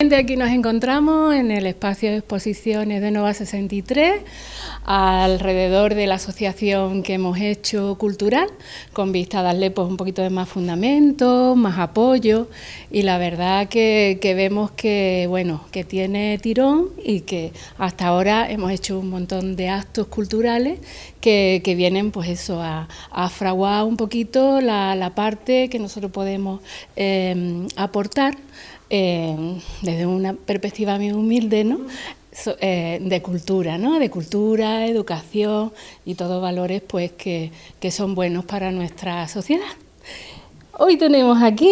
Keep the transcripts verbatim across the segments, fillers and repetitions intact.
efectivamente aquí nos encontramos en el espacio de exposiciones de Nova sesenta y tres, alrededor de la asociación que hemos hecho cultural, con vista a darle pues un poquito de más fundamento, más apoyo, y la verdad que, que vemos que bueno, que tiene tirón y que hasta ahora hemos hecho un montón de actos culturales que, que vienen pues eso a, a fraguar un poquito la, la parte que nosotros podemos eh, aportar eh, desde una perspectiva muy humilde, ¿no? So, eh, de cultura, ¿no? De cultura, educación y todos valores pues que, que son buenos para nuestra sociedad. Hoy tenemos aquí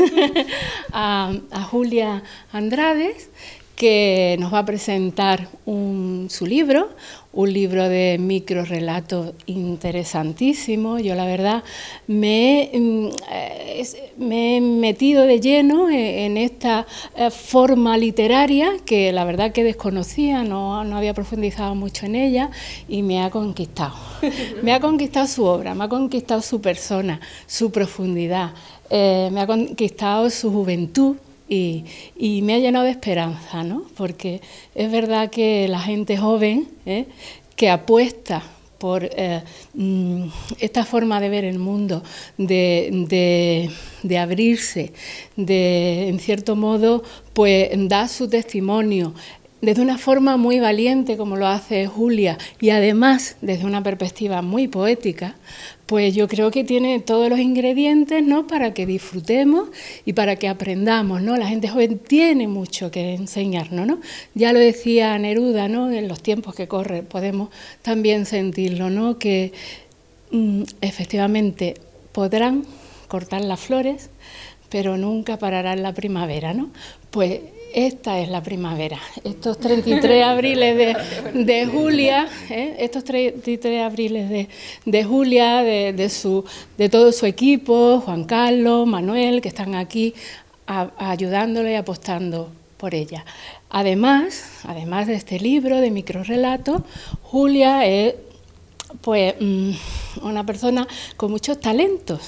a, a Julia Andrades, que nos va a presentar un, su libro, un libro de microrelatos interesantísimo. Yo la verdad me, eh, me he metido de lleno en esta eh, forma literaria que la verdad que desconocía, no, no había profundizado mucho en ella y me ha conquistado. Me ha conquistado su obra, me ha conquistado su persona, su profundidad, eh, me ha conquistado su juventud. Y, y me ha llenado de esperanza, ¿no? Porque es verdad que la gente joven ¿eh? que apuesta por eh, esta forma de ver el mundo, de, de, de abrirse, de, en cierto modo, pues da su testimonio desde una forma muy valiente, como lo hace Julia, y además desde una perspectiva muy poética, pues yo creo que tiene todos los ingredientes, ¿no?, para que disfrutemos y para que aprendamos, ¿no? La gente joven tiene mucho que enseñarnos, ¿no? Ya lo decía Neruda, ¿no?, en los tiempos que corren podemos también sentirlo, ¿no?, que mm, efectivamente podrán cortar las flores, pero nunca pararán la primavera, ¿no? Pues esta es la primavera, estos treinta y tres abriles de, de Julia, ¿eh? estos treinta y tres abriles de, de Julia, de, de, su, de todo su equipo, Juan Carlos, Manuel, que están aquí a, a ayudándole y apostando por ella. Además, además de este libro de microrelatos, Julia es pues, una persona con muchos talentos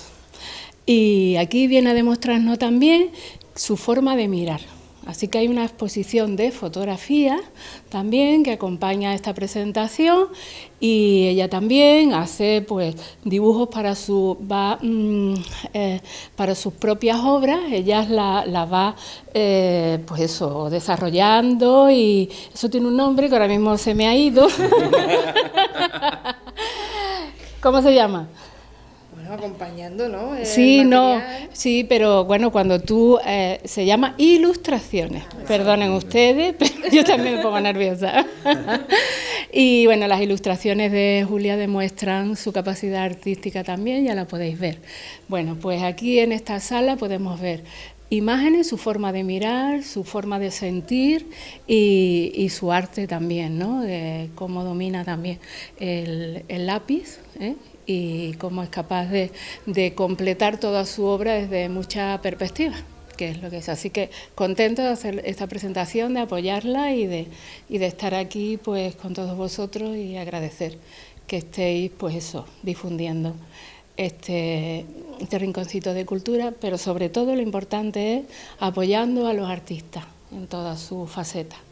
y aquí viene a demostrarnos también su forma de mirar. Así que hay una exposición de fotografía también que acompaña esta presentación y ella también hace pues dibujos para, su, va, mm, eh, para sus propias obras. Ella las la va eh, pues eso, desarrollando y eso tiene un nombre que ahora mismo se me ha ido. ¿Cómo se llama? Acompañando, ¿no? El sí, material. no, sí, pero bueno, cuando tú, eh, se llama ilustraciones, perdonen ustedes, pero yo también me pongo nerviosa. Y bueno, las ilustraciones de Julia demuestran su capacidad artística también, ya la podéis ver. Bueno, pues aquí en esta sala podemos ver imágenes, su forma de mirar, su forma de sentir y, y su arte también, ¿no? De cómo domina también el, el lápiz, ¿eh? Y cómo es capaz de, de completar toda su obra desde mucha perspectiva, que es lo que es. Así que contento de hacer esta presentación, de apoyarla y de, y de estar aquí pues con todos vosotros y agradecer que estéis pues eso, difundiendo este, este rinconcito de cultura, pero sobre todo lo importante es apoyando a los artistas en todas sus facetas.